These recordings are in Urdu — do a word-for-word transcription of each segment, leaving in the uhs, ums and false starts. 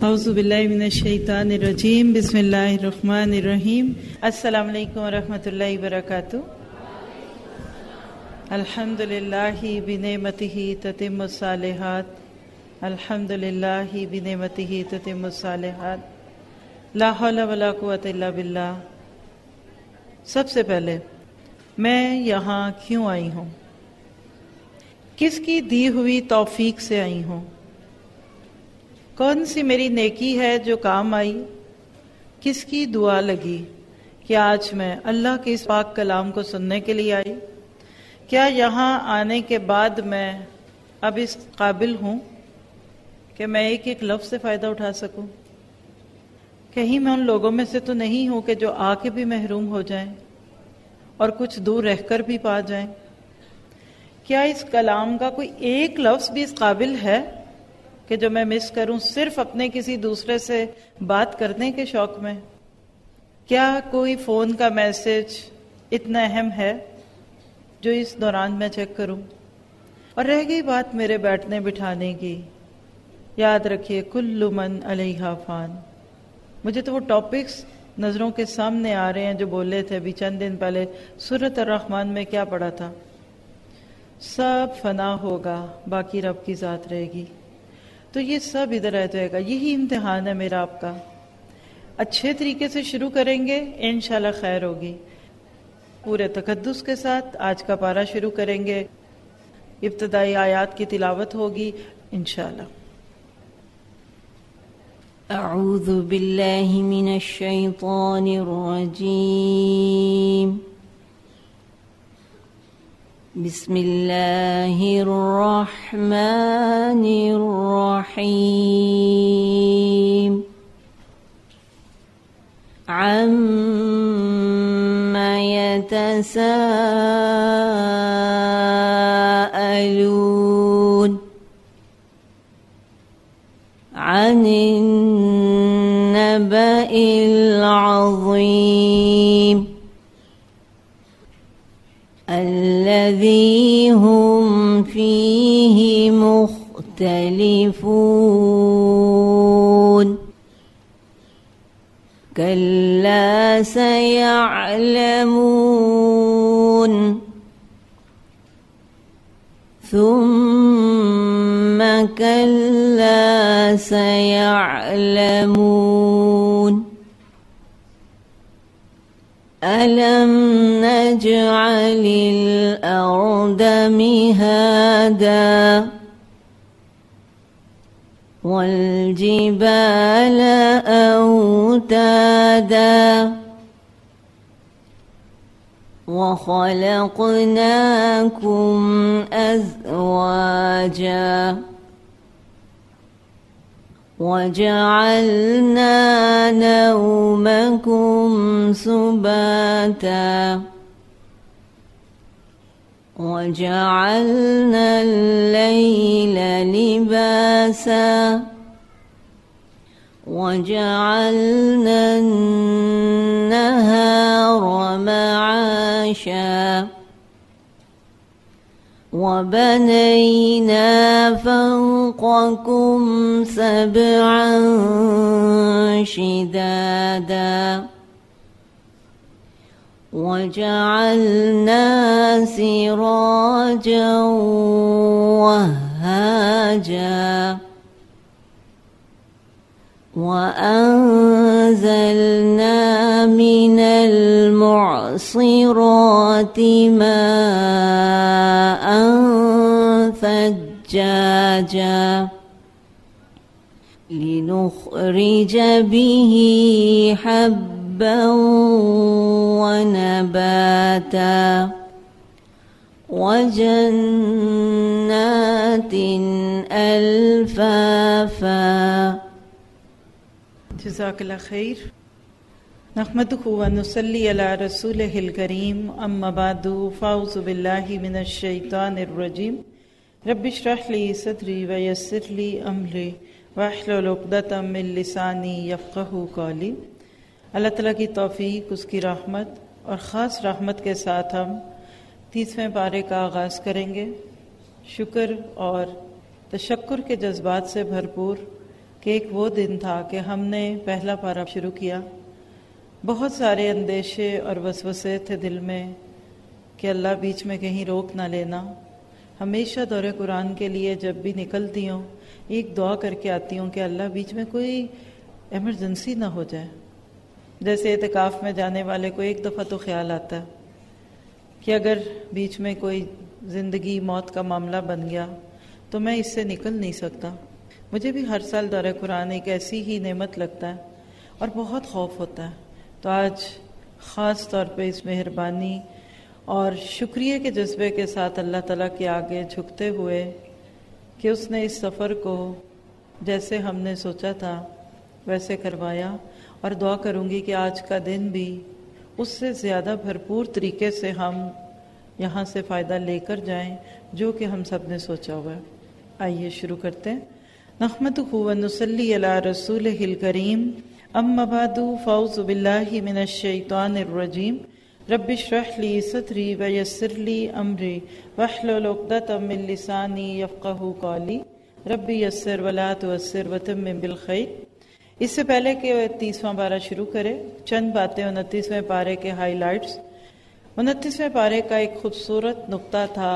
اعوذ باللہ من الشیطان الرجیم بسم اللہ الرحمن الرحیم السلام علیکم ورحمۃ اللہ وبرکاتہ. الحمد للہ بنعمتہ تتم الصالحات الحمد للہ بنعمتہ تتم الصالحات لا حول ولا قوۃ الا باللہ. سب سے پہلے میں یہاں کیوں آئی ہوں؟ کس کی دی ہوئی توفیق سے آئی ہوں؟ کون سی میری نیکی ہے جو کام آئی؟ کس کی دعا لگی کہ آج میں اللہ کے اس پاک کلام کو سننے کے لیے آئی؟ کیا یہاں آنے کے بعد میں اب اس قابل ہوں کہ میں ایک ایک لفظ سے فائدہ اٹھا سکوں؟ کہیں میں ان لوگوں میں سے تو نہیں ہوں کہ جو آ کے بھی محروم ہو جائیں اور کچھ دور رہ کر بھی پا جائیں؟ کیا اس کلام کا کوئی ایک لفظ بھی اس قابل ہے کہ جو میں مس کروں صرف اپنے کسی دوسرے سے بات کرنے کے شوق میں؟ کیا کوئی فون کا میسج اتنا اہم ہے جو اس دوران میں چیک کروں؟ اور رہ گئی بات میرے بیٹھنے بٹھانے کی، یاد رکھیے کل من علیہا فان. مجھے تو وہ ٹاپکس نظروں کے سامنے آ رہے ہیں جو بولے تھے ابھی چند دن پہلے. سورۃ الرحمن میں کیا پڑھا تھا؟ سب فنا ہوگا، باقی رب کی ذات رہے گی. تو یہ سب ادھر رہ جائے گا. یہی امتحان ہے میرا آپ کا. اچھے طریقے سے شروع کریں گے انشاءاللہ خیر ہوگی. پورے تقدس کے ساتھ آج کا پارہ شروع کریں گے. ابتدائی آیات کی تلاوت ہوگی انشاءاللہ. اعوذ باللہ من الشیطان الرجیم. بسم اللہ الرحمن الرحیم. عَمَّ يَتَسَاءَلُونَ عَنِ النَّبَإِ الْعَظِيمِ الذي هم فيه مختلفون كلا سيعلمون ثم كلا سيعلمون ألم نجعل الأرض مهادا والجبال أوتادا وخلقناكم أزواجا وجعلنا نومكم سباتا وجعلنا الليل لباسا وجعلنا النهار معاشا وبنينا فوقكم سبعا شدادا وجعلنا سراجا وهاجا وأنزلنا من المعصرات ماء ثجاجا لنخرج به حبا ونباتا وجنات الفافا. جزاک اللہ خیر. نحمدہ ونصلی علی رسولہ الکریم. اما بعد فاعوذ باللہ من الشیطان الرجیم. رب اشرح لی صدری ویسر لی امری واحلل عقدۃ من لسانی یفقہوا قولی. اللہ تعالیٰ کی توفیق، اس کی رحمت اور خاص رحمت کے ساتھ ہم تیسویں پارے کا آغاز کریں گے. شکر اور تشکر کے جذبات سے بھرپور کہ ایک وہ دن تھا کہ ہم نے پہلا پارہ شروع کیا. بہت سارے اندیشے اور وسوسے تھے دل میں کہ اللہ بیچ میں کہیں روک نہ لینا. ہمیشہ دورہ قرآن کے لیے جب بھی نکلتی ہوں ایک دعا کر کے آتی ہوں کہ اللہ بیچ میں کوئی ایمرجنسی نہ ہو جائے. جیسے اعتکاف میں جانے والے کو ایک دفعہ تو خیال آتا ہے کہ اگر بیچ میں کوئی زندگی موت کا معاملہ بن گیا تو میں اس سے نکل نہیں سکتا. مجھے بھی ہر سال دورہ قرآن ایک ایسی ہی نعمت لگتا ہے اور بہت خوف ہوتا ہے. تو آج خاص طور پہ اس مہربانی اور شکریہ کے جذبے کے ساتھ اللہ تعالیٰ کے آگے جھکتے ہوئے کہ اس نے اس سفر کو جیسے ہم نے سوچا تھا ویسے کروایا، اور دعا کروں گی کہ آج کا دن بھی اس سے زیادہ بھرپور طریقے سے ہم یہاں سے فائدہ لے کر جائیں جو کہ ہم سب نے سوچا ہوا ہے. آئیے شروع کرتے ہیں. نحمدہ و نصلی علی رسولہ الکریم، اما بعد فاعوذ باللہ من الشیطان الرجیم. رب اشرح لی صدری ویسر لی امری واحلل عقدۃ من لسانی یفقہوا قولی. رب یسر ولا تعسر وتمم بالخیر. اس سے پہلے کہ تیسواں پارہ شروع کرے چند باتیں انتیسویں پارے کے ہائی لائٹس. انتیسویں پارے کا ایک خوبصورت نقطہ تھا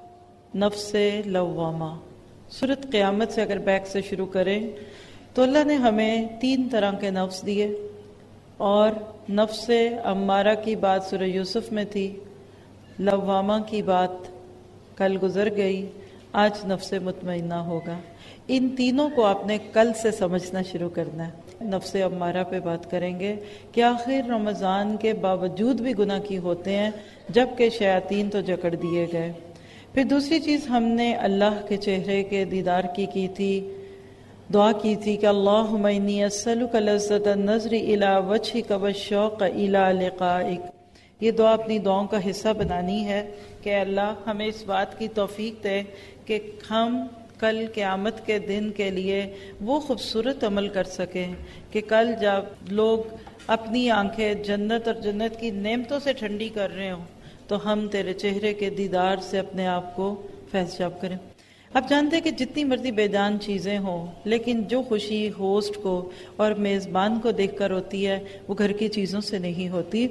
نفس لوامہ. سورۃ قیامت سے اگر بیک سے شروع کریں تو اللہ نے ہمیں تین طرح کے نفس دیے، اور نفس امارہ کی بات سورہ یوسف میں تھی، لوامہ کی بات کل گزر گئی، آج نفس مطمئنہ ہوگا. ان تینوں کو آپ نے کل سے سمجھنا شروع کرنا ہے. نفس امارہ پہ بات کریں گے کہ آخر رمضان کے باوجود بھی گناہ کی ہوتے ہیں جبکہ شیاطین تو جکڑ دیے گئے. پھر دوسری چیز ہم نے اللہ کے چہرے کے دیدار کی کی تھی، دعا کی تھی کہ اللہم انی اسألک لذۃ النظر الی وجہک والشوق الی لقائک. یہ دعا اپنی دعاؤں کا حصہ بنانی ہے کہ اللہ ہمیں اس بات کی توفیق دے کہ ہم کل قیامت کے دن کے لیے وہ خوبصورت عمل کر سکیں کہ کل جب لوگ اپنی آنکھیں جنت اور جنت کی نعمتوں سے ٹھنڈی کر رہے ہوں تو ہم تیرے چہرے کے دیدار سے اپنے آپ کو فیض یاب کریں. آپ جانتے ہیں کہ جتنی مرضی بے جان چیزیں ہوں لیکن جو خوشی ہوسٹ کو اور میزبان کو دیکھ کر ہوتی ہے وہ گھر کی چیزوں سے نہیں ہوتی.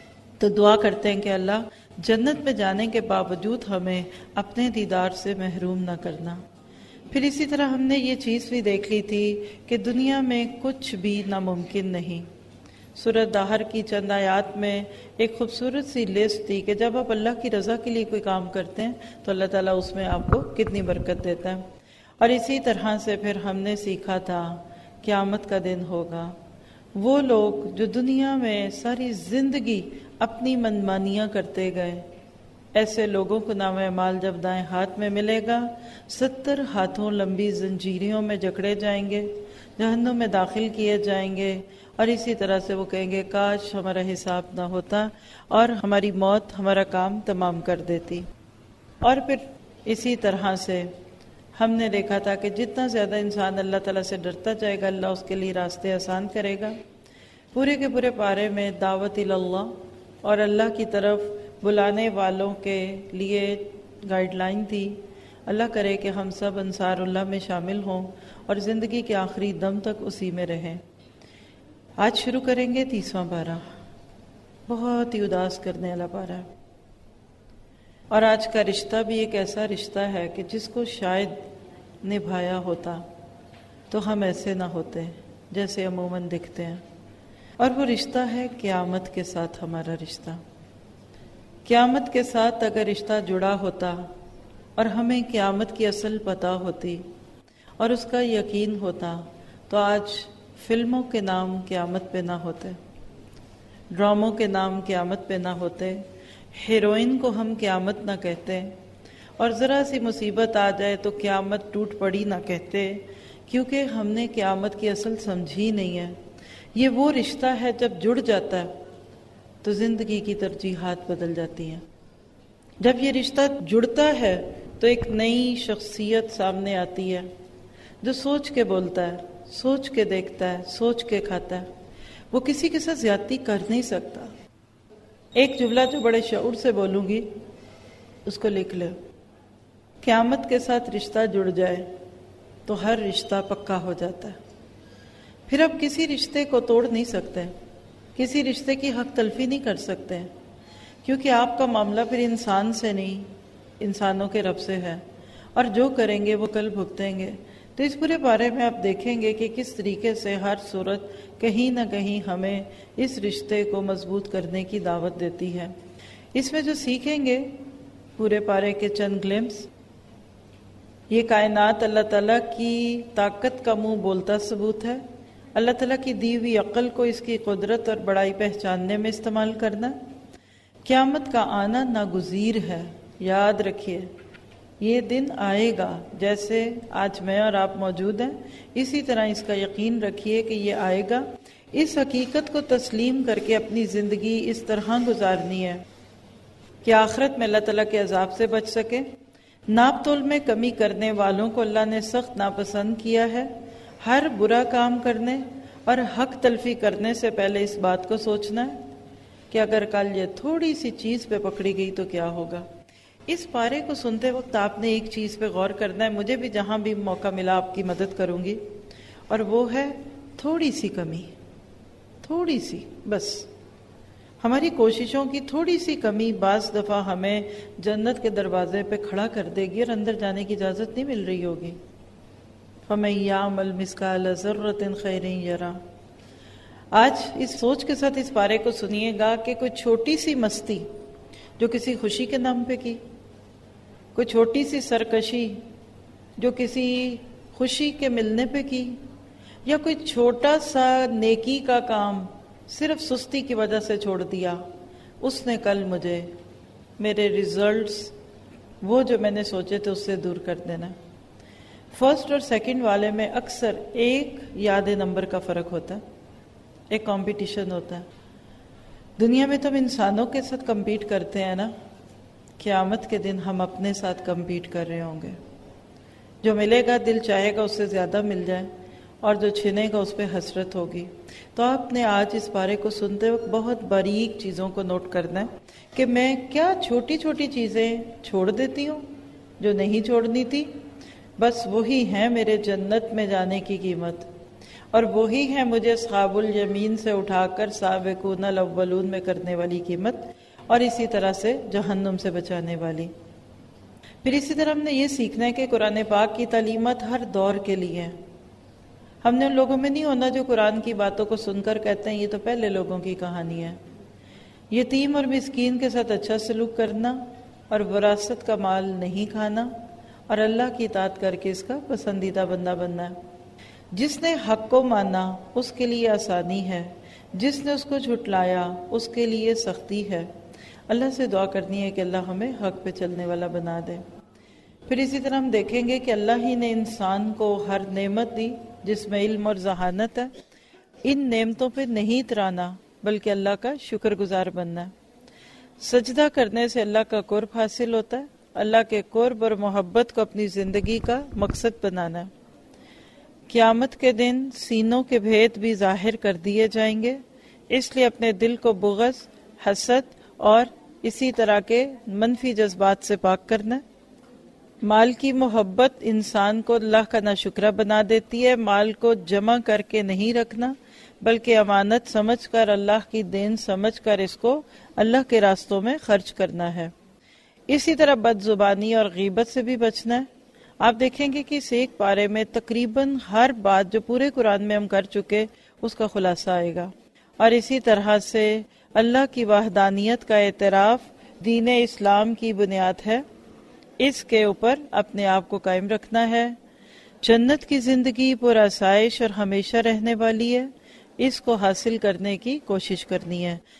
تو دعا کرتے ہیں کہ اللہ جنت میں جانے کے باوجود ہمیں اپنے دیدار سے محروم نہ کرنا. پھر اسی طرح ہم نے یہ چیز بھی دیکھ لی تھی کہ دنیا میں کچھ بھی ناممکن نہیں. سورۃ دہر کی چند آیات میں ایک خوبصورت سی لسٹ تھی کہ جب آپ اللہ کی رضا کے لیے کوئی کام کرتے ہیں تو اللہ تعالیٰ اس میں آپ کو کتنی برکت دیتا ہے. اور اسی طرح سے پھر ہم نے سیکھا تھا قیامت کا دن ہوگا. وہ لوگ جو دنیا میں ساری زندگی اپنی منمانیاں کرتے گئے، ایسے لوگوں کو نام اعمال جب دائیں ہاتھ میں ملے گا ستر ہاتھوں لمبی زنجیروں میں جکڑے جائیں گے، جہنم میں داخل کیے جائیں گے، اور اسی طرح سے وہ کہیں گے کاش ہمارا حساب نہ ہوتا اور ہماری موت ہمارا کام تمام کر دیتی. اور پھر اسی طرح سے ہم نے دیکھا تھا کہ جتنا زیادہ انسان اللہ تعالیٰ سے ڈرتا جائے گا اللہ اس کے لیے راستے آسان کرے گا. پورے کے پورے پارے میں دعوت اللہ اور اللہ کی طرف بلانے والوں کے لیے گائیڈ لائن تھی. اللہ کرے کہ ہم سب انصار اللہ میں شامل ہوں اور زندگی کے آخری دم تک اسی میں رہیں. آج شروع کریں گے تیسواں پارہ، بہت ہی اداس کرنے والا پارہ. اور آج کا رشتہ بھی ایک ایسا رشتہ ہے کہ جس کو شاید نبھایا ہوتا تو ہم ایسے نہ ہوتے جیسے عموماً دکھتے ہیں. اور وہ رشتہ ہے قیامت کے ساتھ ہمارا رشتہ. قیامت کے ساتھ اگر رشتہ جڑا ہوتا اور ہمیں قیامت کی اصل پتہ ہوتی اور اس کا یقین ہوتا تو آج فلموں کے نام قیامت پہ نہ ہوتے، ڈراموں کے نام قیامت پہ نہ ہوتے، ہیروئن کو ہم قیامت نہ کہتے، اور ذرا سی مصیبت آ جائے تو قیامت ٹوٹ پڑی نہ کہتے، کیونکہ ہم نے قیامت کی اصل سمجھی نہیں ہے. یہ وہ رشتہ ہے جب جڑ جاتا ہے تو زندگی کی ترجیحات بدل جاتی ہیں. جب یہ رشتہ جڑتا ہے تو ایک نئی شخصیت سامنے آتی ہے جو سوچ کے بولتا ہے، سوچ کے دیکھتا ہے، سوچ کے کھاتا ہے. وہ کسی کے ساتھ زیادتی کر نہیں سکتا. ایک جملہ جو بڑے شعور سے بولوں گی اس کو لکھ لے. قیامت کے ساتھ رشتہ جڑ جائے تو ہر رشتہ پکا ہو جاتا ہے. پھر اب کسی رشتے کو توڑ نہیں سکتے، کسی رشتے کی حق تلفی نہیں کر سکتے، کیونکہ آپ کا معاملہ پھر انسان سے نہیں، انسانوں کے رب سے ہے، اور جو کریں گے وہ کل بھگتیں گے۔ تو اس پورے بارے میں آپ دیکھیں گے کہ کس طریقے سے ہر صورت کہیں نہ کہیں ہمیں اس رشتے کو مضبوط کرنے کی دعوت دیتی ہے۔ اس میں جو سیکھیں گے پورے پارے کے چند گلمس، یہ کائنات اللہ تعالیٰ کی طاقت کا منہ بولتا ثبوت ہے، اللہ تعالیٰ کی دی ہوئی عقل کو اس کی قدرت اور بڑائی پہچاننے میں استعمال کرنا، قیامت کا آنا ناگزیر ہے۔ یاد رکھیے یہ دن آئے گا، جیسے آج میں اور آپ موجود ہیں اسی طرح اس کا یقین رکھیے کہ یہ آئے گا۔ اس حقیقت کو تسلیم کر کے اپنی زندگی اس طرح گزارنی ہے کہ آخرت میں اللہ تعالیٰ کے عذاب سے بچ سکے۔ ناپ تول میں کمی کرنے والوں کو اللہ نے سخت ناپسند کیا ہے۔ ہر برا کام کرنے اور حق تلفی کرنے سے پہلے اس بات کو سوچنا ہے کہ اگر کل یہ تھوڑی سی چیز پہ پکڑی گئی تو کیا ہوگا۔ اس پارے کو سنتے وقت آپ نے ایک چیز پہ غور کرنا ہے، مجھے بھی جہاں بھی موقع ملا آپ کی مدد کروں گی، اور وہ ہے تھوڑی سی کمی، تھوڑی سی، بس ہماری کوششوں کی تھوڑی سی کمی بعض دفعہ ہمیں جنت کے دروازے پہ کھڑا کر دے گی اور اندر جانے کی اجازت نہیں مل رہی ہوگی۔ فَمَن يَعْمَلْ مِثْقَالَ ذَرَّةٍ خَيْرًا يَرَهُ۔ آج اس سوچ کے ساتھ اس پارے کو سنیے گا کہ کوئی چھوٹی سی مستی جو کسی خوشی کے نام پہ کی، کوئی چھوٹی سی سرکشی جو کسی خوشی کے ملنے پہ کی، یا کوئی چھوٹا سا نیکی کا کام صرف سستی کی وجہ سے چھوڑ دیا، اس نے کل مجھے میرے ریزلٹس وہ جو میں نے سوچے تھے اس سے دور کر دینا۔ فرسٹ اور سیکنڈ والے میں اکثر ایک یاد نمبر کا فرق ہوتا ہے، ایک کمپٹیشن ہوتا ہے۔ دنیا میں تو ہم انسانوں کے ساتھ کمپیٹ کرتے ہیں نا، قیامت کے دن ہم اپنے ساتھ کمپیٹ کر رہے ہوں گے۔ جو ملے گا دل چاہے گا اس سے زیادہ مل جائے، اور جو چھنے گا اس پہ حسرت ہوگی۔ تو آپ نے آج اس بارے کو سنتے وقت بہت باریک چیزوں کو نوٹ کرنا ہے کہ میں کیا چھوٹی چھوٹی چیزیں چھوڑ دیتی ہوں جو نہیں چھوڑنی تھی، بس وہی ہیں میرے جنت میں جانے کی قیمت، اور وہی ہیں مجھے اصحاب الیمین سے اٹھا کر سابقون الاولون میں کرنے والی قیمت، اور اسی طرح سے جہنم سے بچانے والی۔ پھر اسی طرح ہم نے یہ سیکھنا ہے کہ قرآن پاک کی تعلیمات ہر دور کے لیے ہیں۔ ہم نے ان لوگوں میں نہیں ہونا جو قرآن کی باتوں کو سن کر کہتے ہیں یہ تو پہلے لوگوں کی کہانی ہے۔ یتیم اور مسکین کے ساتھ اچھا سلوک کرنا، اور وراثت کا مال نہیں کھانا، اور اللہ کی اطاعت کر کے اس کا پسندیدہ بندہ بننا ہے۔ جس نے حق کو مانا اس کے لیے آسانی ہے، جس نے اس کو جھٹلایا اس کے لیے سختی ہے۔ اللہ سے دعا کرنی ہے کہ اللہ ہمیں حق پہ چلنے والا بنا دے۔ پھر اسی طرح ہم دیکھیں گے کہ اللہ ہی نے انسان کو ہر نعمت دی جس میں علم اور ذہانت ہے۔ ان نعمتوں پہ نہیں اترانا بلکہ اللہ کا شکر گزار بننا ہے۔ سجدہ کرنے سے اللہ کا قرب حاصل ہوتا ہے، اللہ کے قرب اور محبت کو اپنی زندگی کا مقصد بنانا ہے۔ قیامت کے دن سینوں کے بھید بھی ظاہر کر دیے جائیں گے، اس لیے اپنے دل کو بغض، حسد اور اسی طرح کے منفی جذبات سے پاک کرنا ہے۔ مال کی محبت انسان کو اللہ کا ناشکرہ بنا دیتی ہے۔ مال کو جمع کر کے نہیں رکھنا بلکہ امانت سمجھ کر، اللہ کی دین سمجھ کر اس کو اللہ کے راستوں میں خرچ کرنا ہے۔ اسی طرح بد زبانی اور غیبت سے بھی بچنا ہے۔ آپ دیکھیں گے کہ اس ایک پارے میں تقریباً ہر بات جو پورے قرآن میں ہم کر چکے اس کا خلاصہ آئے گا، اور اسی طرح سے اللہ کی وحدانیت کا اعتراف دین اسلام کی بنیاد ہے، اس کے اوپر اپنے آپ کو قائم رکھنا ہے۔ جنت کی زندگی پر آسائش اور ہمیشہ رہنے والی ہے، اس کو حاصل کرنے کی کوشش کرنی ہے۔